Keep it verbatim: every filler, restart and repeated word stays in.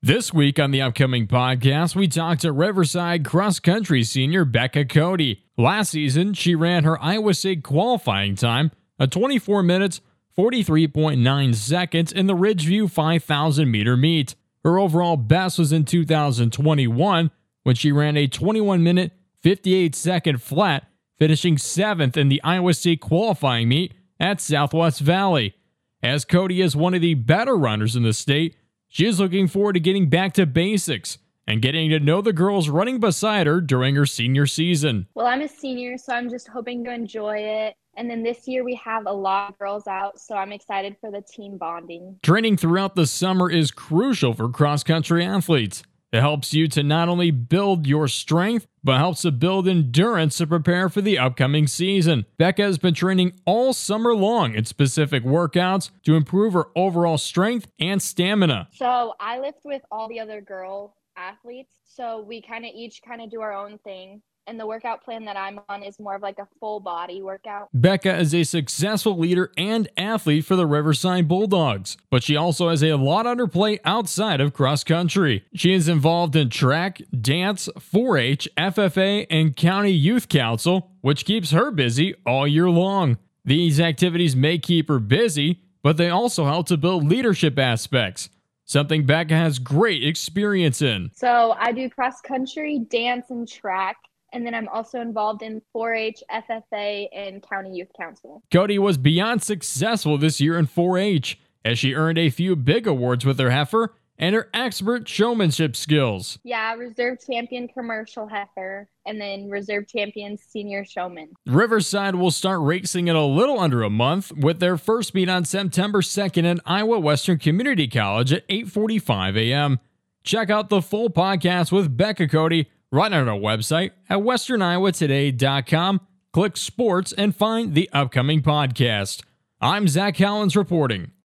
This week on the upcoming podcast, we talked to Riverside cross-country senior Becca Cody. Last season, she ran her Iowa State qualifying time at twenty-four minutes, forty-three point nine seconds in the Ridgeview five thousand meter meet. Her overall best was in two thousand twenty-one when she ran a twenty-one minute, fifty-eight second flat, finishing seventh in the Iowa State qualifying meet at Southwest Valley. As Cody is one of the better runners in the state, she is looking forward to getting back to basics and getting to know the girls running beside her during her senior season. Well, I'm a senior, so I'm just hoping to enjoy it. And then this year we have a lot of girls out, so I'm excited for the team bonding. Training throughout the summer is crucial for cross-country athletes. It helps you to not only build your strength, but helps to build endurance to prepare for the upcoming season. Becca has been training all summer long in specific workouts to improve her overall strength and stamina. So I lift with all the other girl athletes, so we kind of each kind of do our own thing. And the workout plan that I'm on is more of like a full body workout. Becca is a successful leader and athlete for the Riverside Bulldogs, but she also has a lot on her plate outside of cross country. She is involved in track, dance, four H, F F A, and County Youth Council, which keeps her busy all year long. These activities may keep her busy, but they also help to build leadership aspects, something Becca has great experience in. So I do cross country, dance, and track. And then I'm also involved in four H, F F A, and County Youth Council. Cody was beyond successful this year in four H, as she earned a few big awards with her heifer and her expert showmanship skills. Yeah, reserve champion commercial heifer, and then reserve champion senior showman. Riverside will start racing in a little under a month, with their first meet on September second in Iowa Western Community College at eight forty-five a.m. Check out the full podcast with Becca Cody right on our website at western iowa today dot com. Click sports and find the upcoming podcast. I'm Zach Collins reporting.